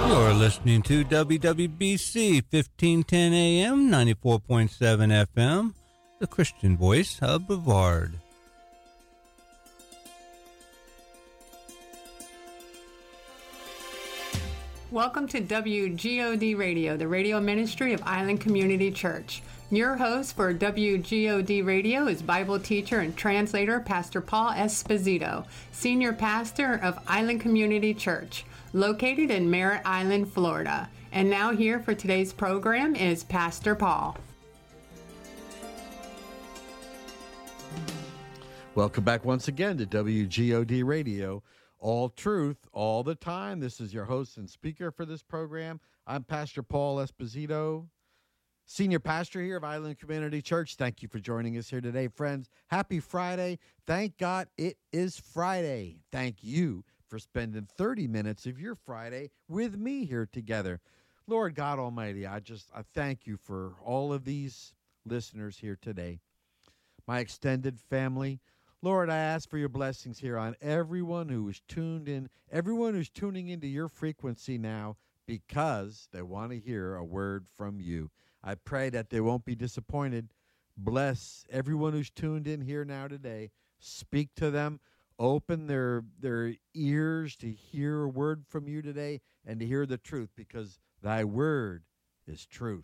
You're listening to WWBC 1510 AM, 94.7 FM, the Christian voice of Brevard. Welcome to WGOD Radio, the radio ministry of Island Community Church. Your host for WGOD Radio is Bible teacher and translator Pastor Paul Esposito, senior pastor of Island Community Church, located in Merritt Island, Florida. And now here for today's program is Pastor Paul. Welcome back once again to WGOD Radio. All truth, all the time. This is your host and speaker for this program. I'm Pastor Paul Esposito, senior pastor here of Island Community Church. Thank you for joining us here today, friends. Happy Friday. Thank God it is Friday. Thank you for spending 30 minutes of your Friday with me here together. Lord God Almighty, I thank you for all of these listeners here today. My extended family, Lord, I ask for your blessings here on everyone who is tuned in, everyone who's tuning into your frequency now because they want to hear a word from you. I pray that they won't be disappointed. Bless everyone who's tuned in here now today. Speak to them. Open their ears to hear a word from you today and to hear the truth, because thy word is truth.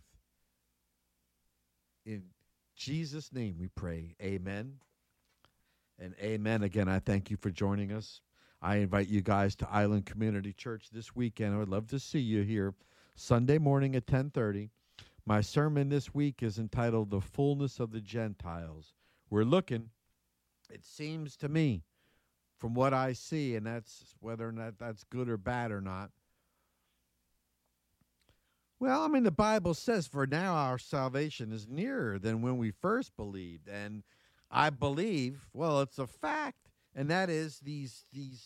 In Jesus' name we pray. Amen. And amen. Again, I thank you for joining us. I invite you guys to Island Community Church this weekend. I would love to see you here Sunday morning at 10:30. My sermon this week is entitled The Fullness of the Gentiles. We're looking, it seems to me, from what I see, and that's whether or not that's good or bad or not. Well, I mean, the Bible says, for now our salvation is nearer than when we first believed. And I believe, well, it's a fact, and that is these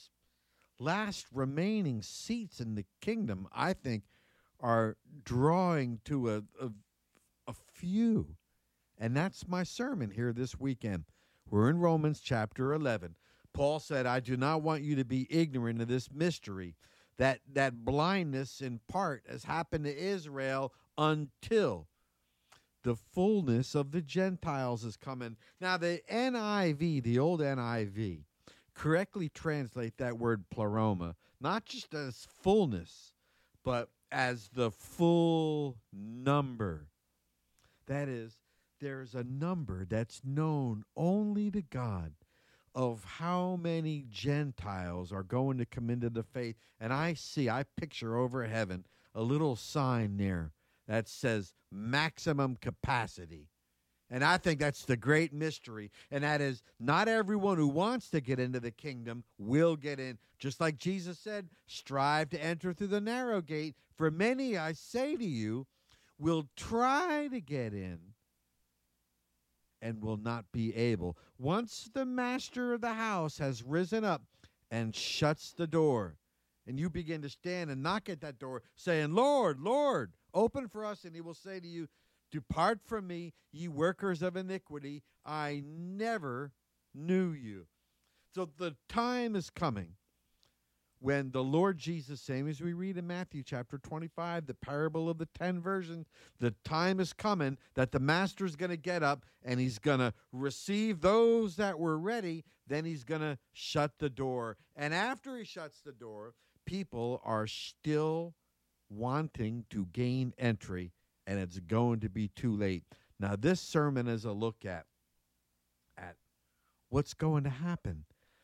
last remaining seats in the kingdom, I think, are drawing to a few. And that's my sermon here this weekend. We're in Romans chapter 11. Paul said, I do not want you to be ignorant of this mystery, that blindness in part has happened to Israel until the fullness of the Gentiles is coming. Now, the NIV, the old NIV, correctly translate that word pleroma, not just as fullness, but as the full number. That is, there's a number that's known only to God of how many Gentiles are going to come into the faith. And I picture over heaven a little sign there that says maximum capacity. And I think that's the great mystery. And that is, not everyone who wants to get into the kingdom will get in. Just like Jesus said, strive to enter through the narrow gate. For many, I say to you, will try to get in and will not be able. Once the master of the house has risen up and shuts the door, and you begin to stand and knock at that door, saying, Lord, Lord, open for us, and he will say to you, depart from me, ye workers of iniquity, I never knew you. So the time is coming when the Lord Jesus, same as we read in Matthew chapter 25, the parable of the 10 virgins, the time is coming that the master's going to get up and he's going to receive those that were ready. Then he's going to shut the door. And after he shuts the door, people are still wanting to gain entry, and it's going to be too late. Now, this sermon is a look at what's going to happen.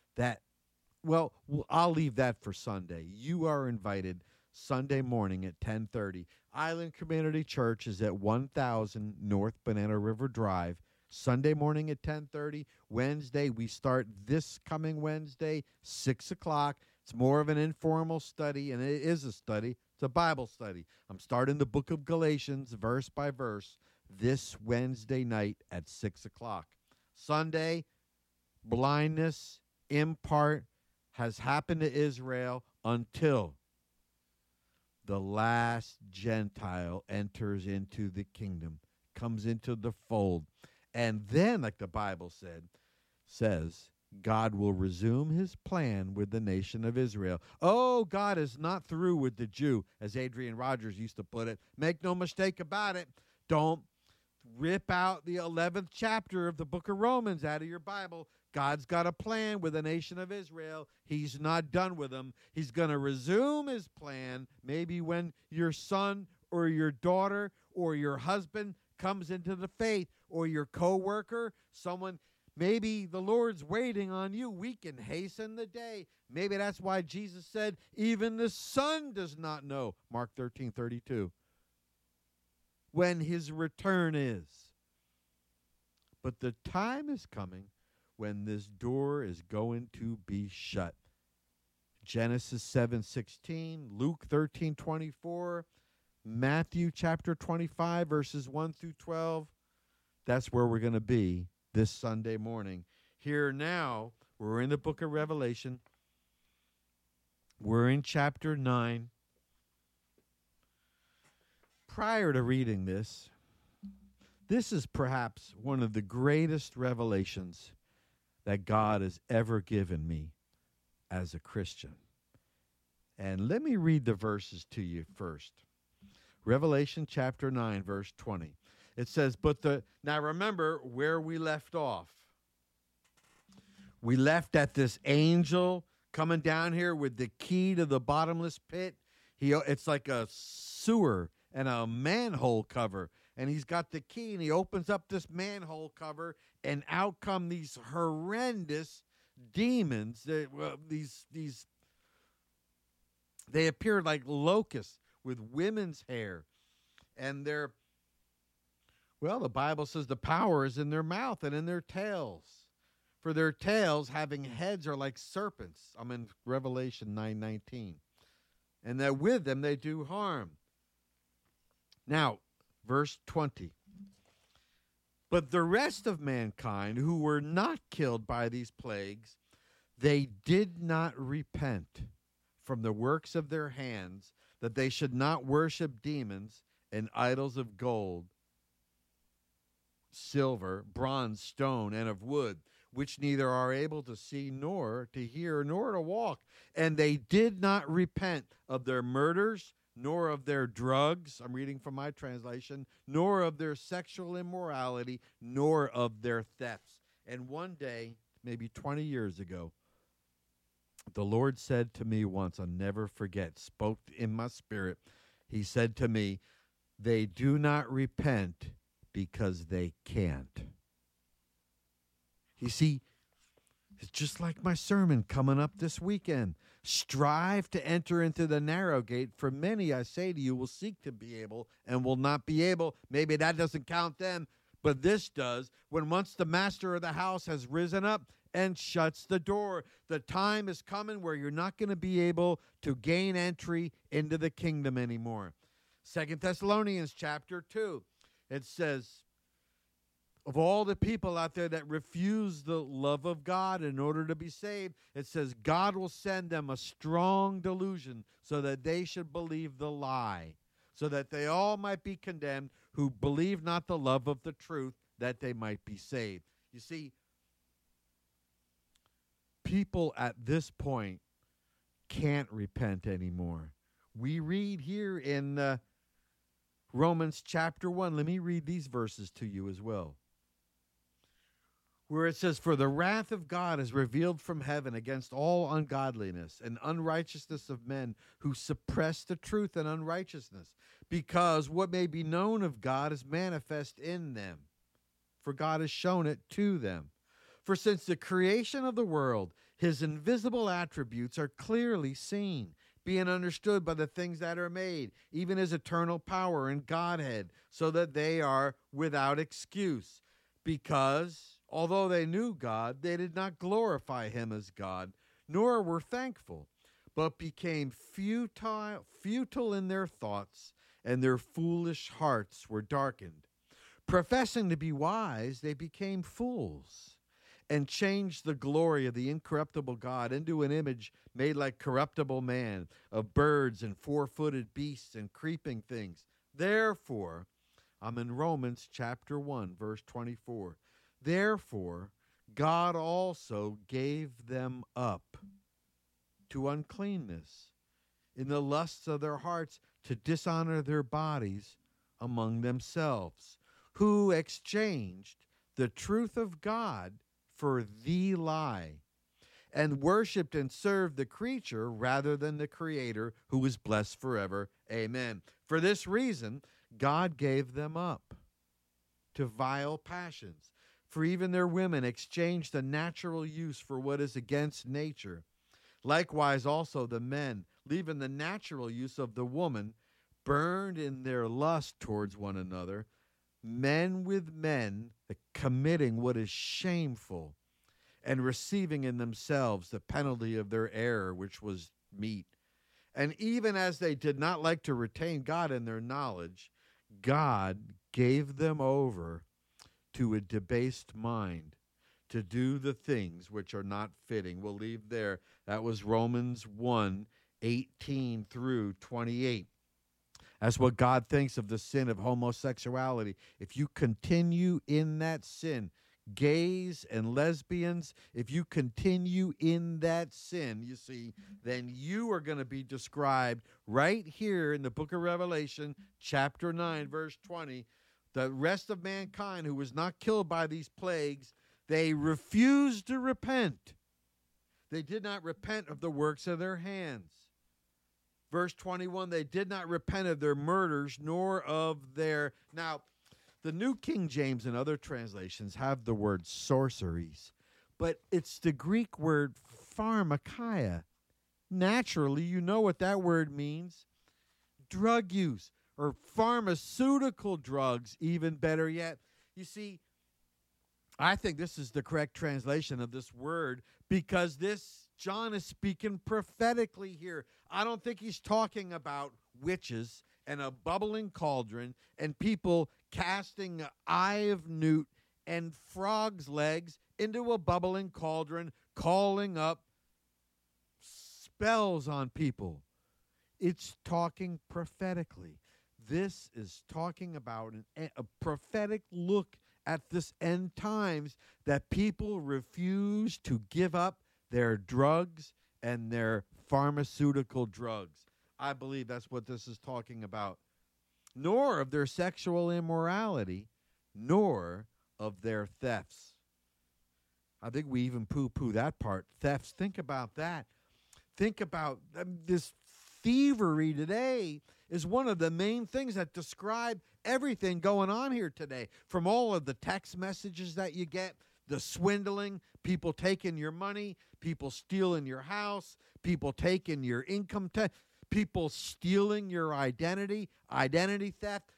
Well, I'll leave that for Sunday. You are invited Sunday morning at 10:30. Island Community Church is at 1000 North Banana River Drive. Sunday morning at 10:30. Wednesday, we start this coming Wednesday, 6 o'clock. It's more of an informal study, and it is a study. It's a Bible study. I'm starting the book of Galatians verse by verse this Wednesday night at 6 o'clock. Sunday, blindness in part has happened to Israel until the last Gentile enters into the kingdom, comes into the fold. And then, like the Bible says, God will resume his plan with the nation of Israel. Oh, God is not through with the Jew, as Adrian Rogers used to put it. Make no mistake about it. Don't rip out the 11th chapter of the book of Romans out of your Bible. God's got a plan with the nation of Israel. He's not done with them. He's going to resume his plan maybe when your son or your daughter or your husband comes into the faith, or your coworker, someone. Maybe the Lord's waiting on you. We can hasten the day. Maybe that's why Jesus said, even the Son does not know, Mark 13:32, when his return is. But the time is coming when this door is going to be shut. Genesis 7:16, Luke 13:24, Matthew chapter 25, verses 1 through 12. That's where we're going to be this Sunday morning. Here now, we're in the book of Revelation. We're in chapter 9. Prior to reading this is perhaps one of the greatest revelations that God has ever given me as a Christian. And let me read the verses to you first. Revelation chapter 9, verse 20. It says, now remember where we left off. We left at this angel coming down here with the key to the bottomless pit. It's like a sewer and a manhole cover. And he's got the key, and he opens up this manhole cover, and out come these horrendous demons. They appear like locusts with women's hair. And the Bible says the power is in their mouth and in their tails. For their tails, having heads, are like serpents. I'm in Revelation 9:19. And that with them they do harm. Now, verse 20. But the rest of mankind who were not killed by these plagues, they did not repent from the works of their hands, that they should not worship demons and idols of gold, silver, bronze, stone, and of wood, which neither are able to see, nor to hear, nor to walk. And they did not repent of their murders, nor of their drugs, I'm reading from my translation, nor of their sexual immorality, nor of their thefts. And one day, maybe 20 years ago, the Lord said to me once, I'll never forget, spoke in my spirit. He said to me, they do not repent because they can't. You see, it's just like my sermon coming up this weekend. Strive to enter into the narrow gate, for many, I say to you, will seek to be able and will not be able. Maybe that doesn't count them, but this does. When once the master of the house has risen up and shuts the door, the time is coming where you're not going to be able to gain entry into the kingdom anymore. 2 Thessalonians chapter 2, it says, of all the people out there that refuse the love of God in order to be saved, it says God will send them a strong delusion so that they should believe the lie, so that they all might be condemned who believe not the love of the truth, that they might be saved. You see, people at this point can't repent anymore. We read here in Romans chapter 1. Let me read these verses to you as well, where it says, for the wrath of God is revealed from heaven against all ungodliness and unrighteousness of men who suppress the truth and unrighteousness, because what may be known of God is manifest in them, for God has shown it to them. For since the creation of the world, his invisible attributes are clearly seen, being understood by the things that are made, even his eternal power and Godhead, so that they are without excuse. Because although they knew God, they did not glorify him as God, nor were thankful, but became futile in their thoughts, and their foolish hearts were darkened. Professing to be wise, they became fools, and changed the glory of the incorruptible God into an image made like corruptible man, of birds and four-footed beasts and creeping things. Therefore, I'm in Romans chapter 1, verse 24. Therefore, God also gave them up to uncleanness in the lusts of their hearts, to dishonor their bodies among themselves, who exchanged the truth of God for the lie, and worshipped and served the creature rather than the Creator, who is blessed forever. Amen. For this reason, God gave them up to vile passions. For even their women exchanged the natural use for what is against nature. Likewise also the men, leaving the natural use of the woman, burned in their lust towards one another, men with men, committing what is shameful, and receiving in themselves the penalty of their error, which was meat. And even as they did not like to retain God in their knowledge, God gave them over to a debased mind, to do the things which are not fitting. We'll leave there. That was Romans 1:18 through 28. That's what God thinks of the sin of homosexuality. If you continue in that sin, gays and lesbians, if you continue in that sin, you see, then you are going to be described right here in the book of Revelation, chapter 9, verse 20. The rest of mankind who was not killed by these plagues, they refused to repent. They did not repent of the works of their hands. Verse 21, they did not repent of their murders, nor of their... Now, the New King James and other translations have the word sorceries, but it's the Greek word pharmakia. Naturally, you know what that word means. Drug use, or pharmaceutical drugs, even better yet. You see, I think this is the correct translation of this word, because John is speaking prophetically here. I don't think he's talking about witches and a bubbling cauldron and people casting an eye of newt and frogs' legs into a bubbling cauldron, calling up spells on people. It's talking prophetically. This is talking about a prophetic look at this end times, that people refuse to give up their drugs and their pharmaceutical drugs. I believe that's what this is talking about. Nor of their sexual immorality, nor of their thefts. I think we even poo-poo that part. Thefts, think about that. Think about this thievery today is one of the main things that describe everything going on here today. From all of the text messages that you get, the swindling, people taking your money, people stealing your house, people taking your income tax, people stealing your identity theft.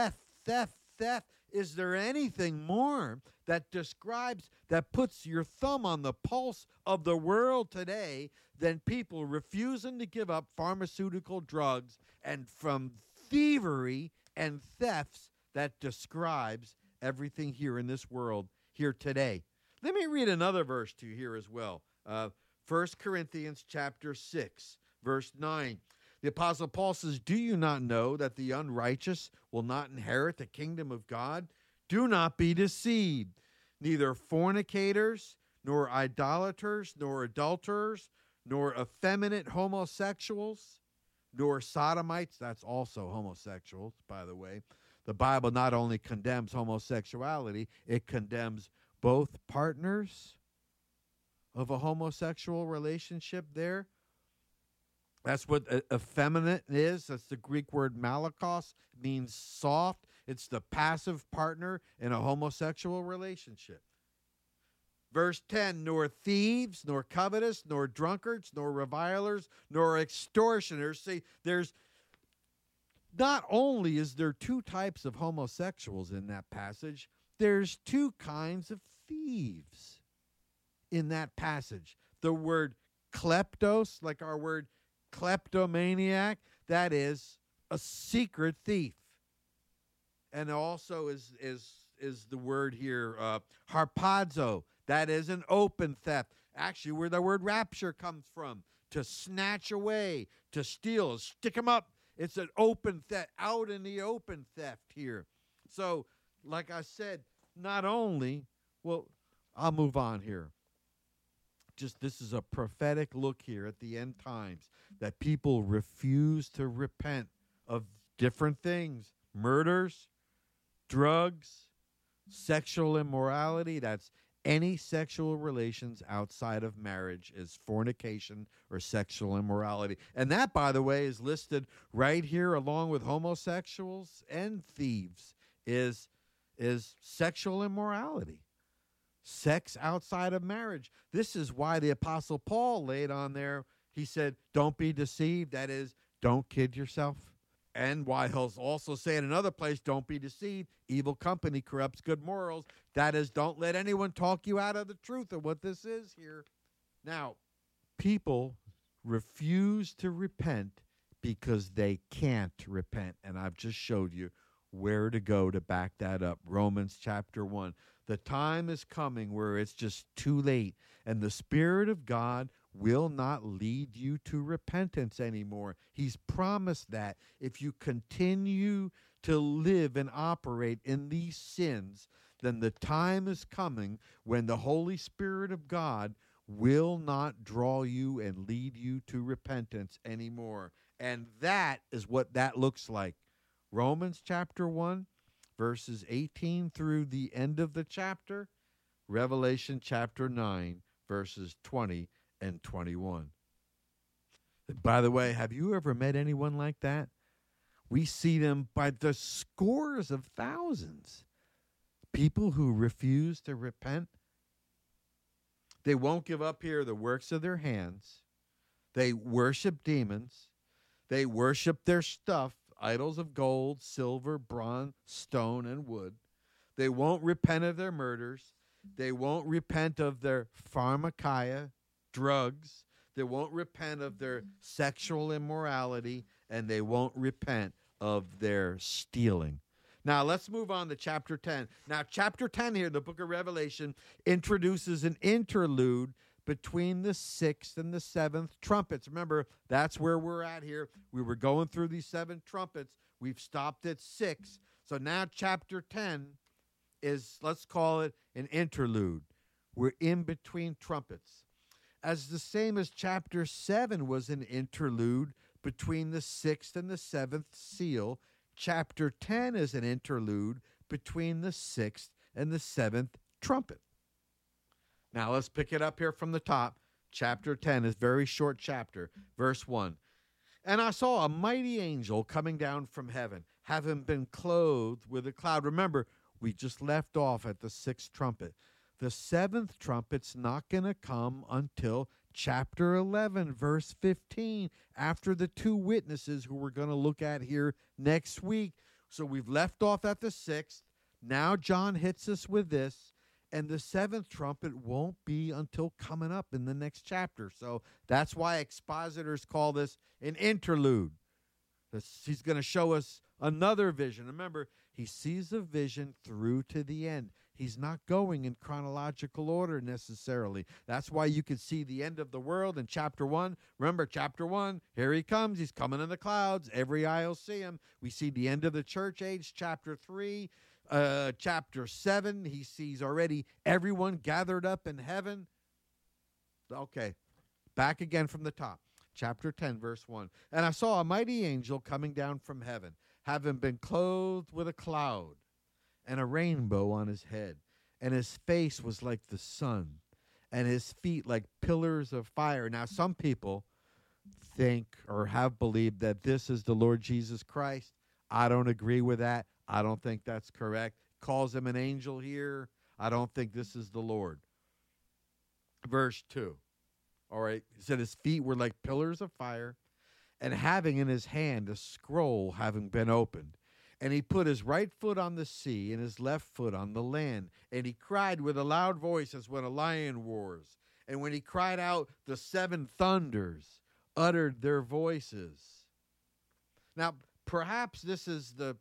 Is there anything more that describes, that puts your thumb on the pulse of the world today than people refusing to give up pharmaceutical drugs, and from thievery and thefts that describes everything here in this world here today? Let me read another verse to you here as well. 1 Corinthians chapter 6, verse 9. The Apostle Paul says, "Do you not know that the unrighteous will not inherit the kingdom of God? Do not be deceived. Neither fornicators, nor idolaters, nor adulterers, nor effeminate homosexuals, nor sodomites." That's also homosexuals, by the way. The Bible not only condemns homosexuality, it condemns both partners of a homosexual relationship there. That's what effeminate is. That's the Greek word malakos. It means soft. It's the passive partner in a homosexual relationship. Verse 10, "Nor thieves, nor covetous, nor drunkards, nor revilers, nor extortioners." See, there's not only is there two types of homosexuals in that passage, there's two kinds of thieves in that passage. The word kleptos, like our word kleptomaniac, that is a secret thief. And also is the word here, harpazo, that is an open theft. Actually, where the word rapture comes from, to snatch away, to steal, stick them up. It's an open theft, out in the open theft here. So, like I said, not only, well, I'll move on here. Just this is a prophetic look here at the end times that people refuse to repent of different things: murders, drugs, sexual immorality. That's any sexual relations outside of marriage is fornication or sexual immorality. And that, by the way, is listed right here along with homosexuals and thieves is sexual immorality. Sex outside of marriage. This is why the Apostle Paul laid on there, he said, don't be deceived. That is, don't kid yourself. And why he'll also say in another place, don't be deceived. Evil company corrupts good morals. That is, don't let anyone talk you out of the truth of what this is here. Now, people refuse to repent because they can't repent. And I've just showed you where to go to back that up. Romans chapter 1. The time is coming where it's just too late, and the Spirit of God will not lead you to repentance anymore. He's promised that if you continue to live and operate in these sins, then the time is coming when the Holy Spirit of God will not draw you and lead you to repentance anymore. And that is what that looks like. Romans chapter 1. Verses 18 through the end of the chapter, Revelation chapter 9, verses 20 and 21. By the way, have you ever met anyone like that? We see them by the scores of thousands. People who refuse to repent. They won't give up here the works of their hands. They worship demons. They worship their stuff. Idols of gold, silver, bronze, stone, and wood. They won't repent of their murders. They won't repent of their pharmakia, drugs. They won't repent of their sexual immorality. And they won't repent of their stealing. Now, let's move on to chapter 10. Now, chapter 10 here, the book of Revelation, introduces an interlude between the sixth and the seventh trumpets. Remember, that's where we're at here. We were going through these 7 trumpets. We've stopped at 6. So now chapter 10 is, let's call it an interlude. We're in between trumpets. As the same as chapter 7 was an interlude between the 6th and the 7th seal, chapter 10 is an interlude between the 6th and the 7th trumpet. Now, let's pick it up here from the top. Chapter 10 is a very short chapter. Verse 1. And I saw a mighty angel coming down from heaven, having been clothed with a cloud. Remember, we just left off at the 6th trumpet. The 7th trumpet's not going to come until chapter 11, verse 15, after the 2 witnesses who we're going to look at here next week. So we've left off at the 6th. Now John hits us with this. And the 7th trumpet won't be until coming up in the next chapter. So that's why expositors call this an interlude. He's going to show us another vision. Remember, he sees a vision through to the end. He's not going in chronological order necessarily. That's why you can see the end of the world in chapter 1. Remember, chapter 1, here he comes. He's coming in the clouds. Every eye will see him. We see the end of the church age, chapter 3. Chapter 7, he sees already everyone gathered up in heaven. Okay, back again from the top. Chapter 10, verse 1. And I saw a mighty angel coming down from heaven, having been clothed with a cloud and a rainbow on his head. And his face was like the sun, and his feet like pillars of fire. Now, some people think or have believed that this is the Lord Jesus Christ. I don't agree with that. I don't think that's correct. Calls him an angel here. I don't think this is the Lord. Verse 2. All right. He said his feet were like pillars of fire, and having in his hand a scroll having been opened. And he put his right foot on the sea and his left foot on the land. And he cried with a loud voice as when a lion roars. And when he cried out, the 7 thunders uttered their voices. Now, perhaps this is the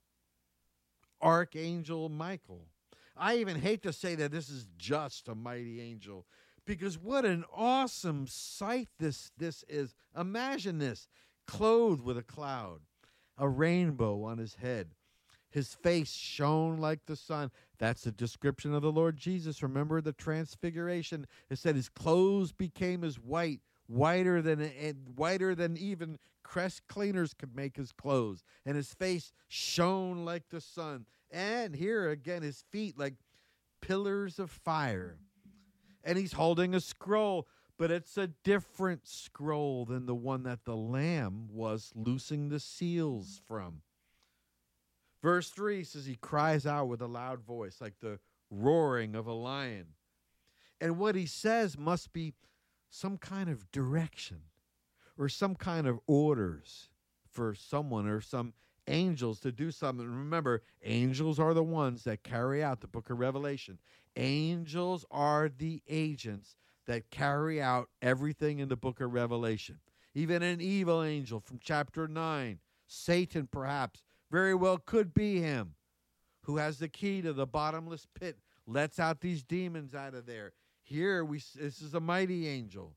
Archangel Michael. I even hate to say that this is just a mighty angel, because what an awesome sight this is. Imagine this, clothed with a cloud, a rainbow on his head. His face shone like the sun. That's a description of the Lord Jesus. Remember the transfiguration. It said his clothes became as whiter than even crest cleaners could make his clothes. And his face shone like the sun. And here again, his feet like pillars of fire. And he's holding a scroll, but it's a different scroll than the one that the Lamb was loosing the seals from. Verse 3 says he cries out with a loud voice, like the roaring of a lion. And what he says must be some kind of direction or some kind of orders for someone or some angels to do something. Remember, angels are the ones that carry out the book of Revelation. Angels are the agents that carry out everything in the book of Revelation. Even an evil angel from chapter 9, Satan perhaps, very well could be him, who has the key to the bottomless pit, lets out these demons out of there. Here, this is a mighty angel.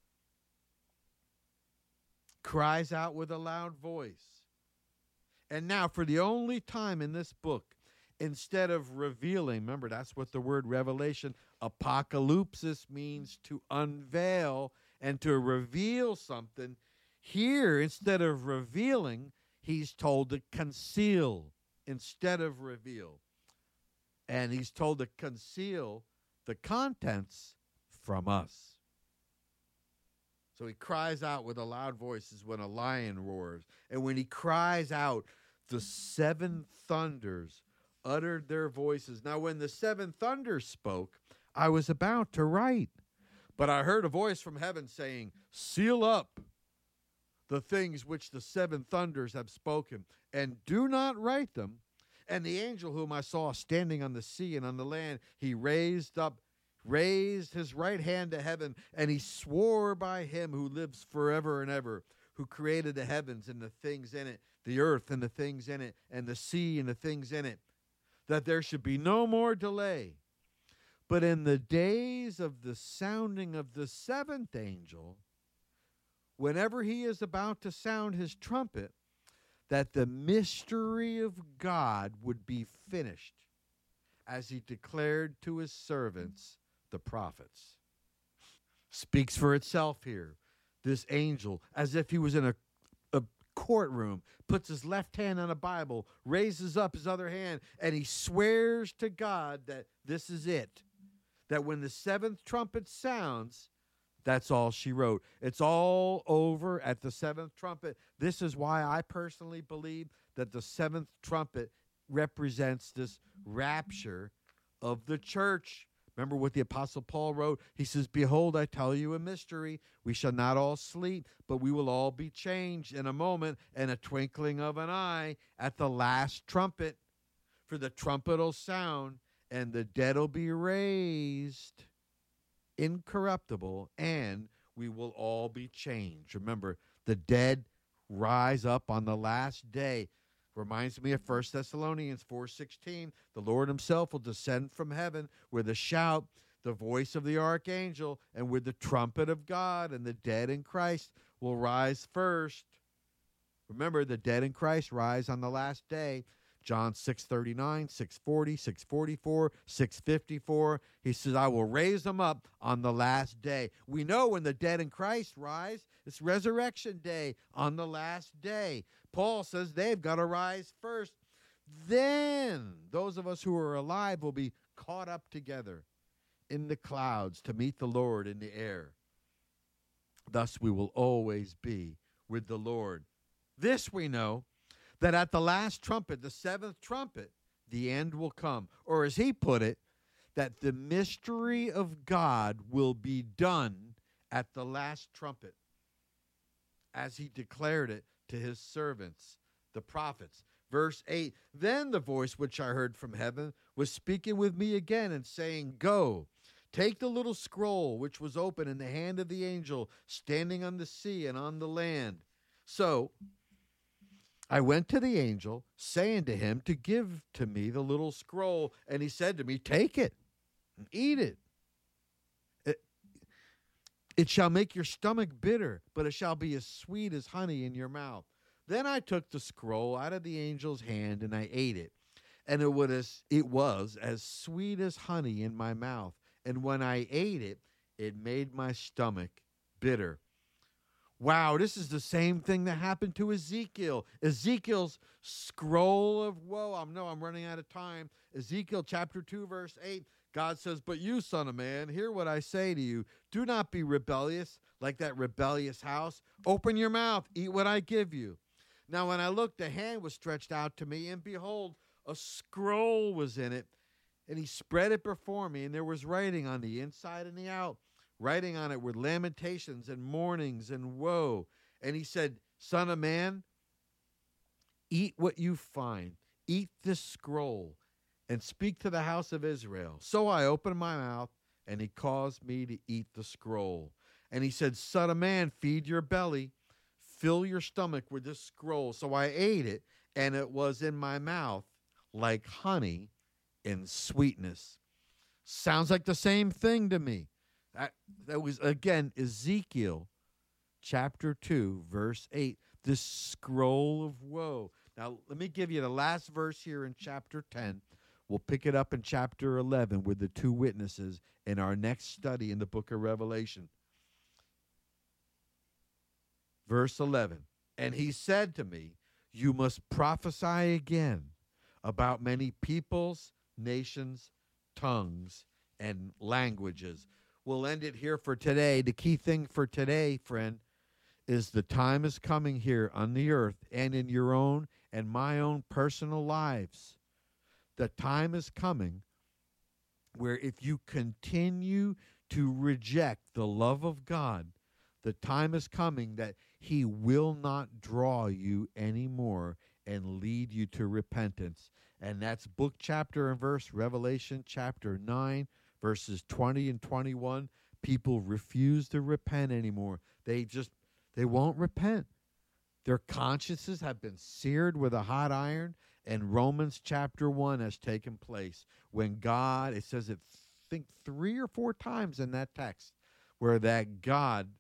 Cries out with a loud voice. And now, for the only time in this book, instead of revealing, remember that's what the word revelation, apocalypsis means to unveil and to reveal something. Here, instead of revealing, he's told to conceal instead of reveal. And he's told to conceal the contents from us. So he cries out with a loud voice as when a lion roars. And when he cries out, the seven thunders uttered their voices. Now, when the seven thunders spoke, I was about to write, but I heard a voice from heaven saying, seal up the things which the seven thunders have spoken, and do not write them. And the angel whom I saw standing on the sea and on the land, he raised his right hand to heaven, and he swore by him who lives forever and ever, who created the heavens and the things in it, the earth and the things in it, and the sea and the things in it, that there should be no more delay. But in the days of the sounding of the seventh angel, whenever he is about to sound his trumpet, that the mystery of God would be finished, as he declared to his servants, the prophets. Speaks for itself here. This angel, as if he was in a courtroom, puts his left hand on a Bible, raises up his other hand, and he swears to God that this is it. That when the seventh trumpet sounds, that's all she wrote. It's all over at the seventh trumpet. This is why I personally believe that the seventh trumpet represents this rapture of the church. Remember what the Apostle Paul wrote? He says, behold, I tell you a mystery. We shall not all sleep, but we will all be changed in a moment, in a twinkling of an eye, at the last trumpet. For the trumpet will sound, and the dead will be raised incorruptible, and we will all be changed. Remember, the dead rise up on the last day. Reminds me of 1 Thessalonians 4:16. The Lord himself will descend from heaven with a shout, the voice of the archangel, and with the trumpet of God, and the dead in Christ will rise first. Remember, the dead in Christ rise on the last day. John 6:39, 6:40, 6:44, 6:54. He says, I will raise them up on the last day. We know when the dead in Christ rise, it's resurrection day on the last day. Paul says they've got to rise first. Then those of us who are alive will be caught up together in the clouds to meet the Lord in the air. Thus we will always be with the Lord. This we know, that at the last trumpet, the seventh trumpet, the end will come. Or as he put it, that the mystery of God will be done at the last trumpet, as he declared it to his servants, the prophets. Verse 8, then the voice which I heard from heaven was speaking with me again and saying, go, take the little scroll which was open in the hand of the angel standing on the sea and on the land. So I went to the angel, saying to him to give to me the little scroll, and he said to me, take it and eat it. It shall make your stomach bitter, but it shall be as sweet as honey in your mouth. Then I took the scroll out of the angel's hand, and I ate it. And it was as sweet as honey in my mouth. And when I ate it, it made my stomach bitter. Wow, this is the same thing that happened to Ezekiel. Ezekiel's scroll of woe. I'm running out of time. Ezekiel chapter 2, verse 8. God says, but you, son of man, hear what I say to you. Do not be rebellious like that rebellious house. Open your mouth, eat what I give you. Now, when I looked, a hand was stretched out to me, and behold, a scroll was in it. And he spread it before me, and there was writing on the inside and the out. Writing on it were lamentations and mournings and woe. And he said, son of man, eat what you find. Eat this scroll and speak to the house of Israel. So I opened my mouth, and he caused me to eat the scroll. And he said, son of man, feed your belly. Fill your stomach with this scroll. So I ate it, and it was in my mouth like honey and sweetness. Sounds like the same thing to me. That was, again, Ezekiel chapter 2, verse 8, this scroll of woe. Now, let me give you the last verse here in chapter 10. We'll pick it up in chapter 11 with the two witnesses in our next study in the book of Revelation. Verse 11, and he said to me, you must prophesy again about many peoples, nations, tongues, and languages. We'll end it here for today. The key thing for today, friend, is the time is coming here on the earth and in your own and my own personal lives. The time is coming where if you continue to reject the love of God, the time is coming that he will not draw you anymore and lead you to repentance. And that's book, chapter, and verse, Revelation chapter 9, verses 20 and 21. People refuse to repent anymore. They won't repent. Their consciences have been seared with a hot iron. And Romans chapter 1 has taken place when God, it says it, I think 3 or 4 times in that text, where that God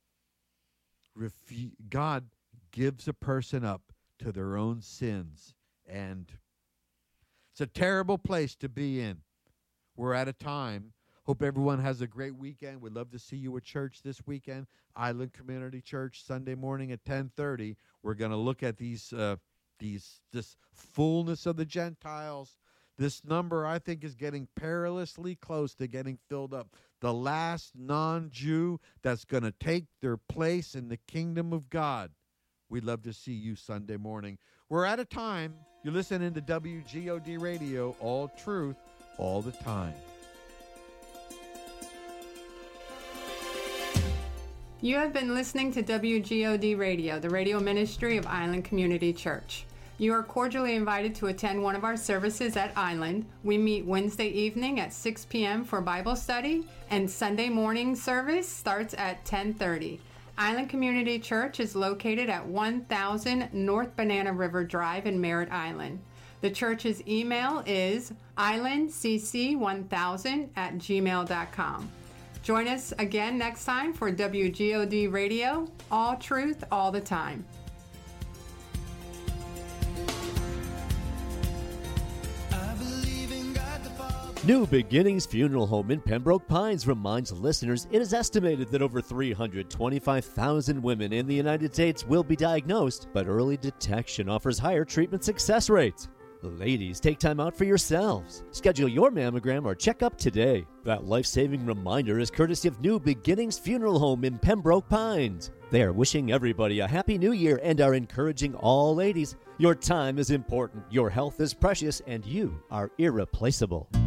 gives a person up to their own sins. And it's a terrible place to be in. We're at a time. Hope everyone has a great weekend. We'd love to see you at church this weekend. Island Community Church, Sunday morning at 10:30. We're going to look at this fullness of the Gentiles. This number, I think, is getting perilously close to getting filled up. The last non-Jew that's going to take their place in the kingdom of God. We'd love to see you Sunday morning. We're at a time. You're listening to WGOD Radio, all truth, all the time. You have been listening to WGOD Radio, the radio ministry of Island Community Church. You are cordially invited to attend one of our services at Island. We meet Wednesday evening at 6 p.m. for Bible study, and Sunday morning service starts at 10:30. Island Community Church is located at 1000 North Banana River Drive in Merritt Island. The church's email is islandcc1000@gmail.com. Join us again next time for WGOD Radio, all truth, all the time. New Beginnings Funeral Home in Pembroke Pines reminds listeners it is estimated that over 325,000 women in the United States will be diagnosed, but early detection offers higher treatment success rates. Ladies, take time out for yourselves. Schedule your mammogram or checkup today. That life-saving reminder is courtesy of New Beginnings Funeral Home in Pembroke Pines. They are wishing everybody a happy new year and are encouraging all ladies. Your time is important, your health is precious, and you are irreplaceable.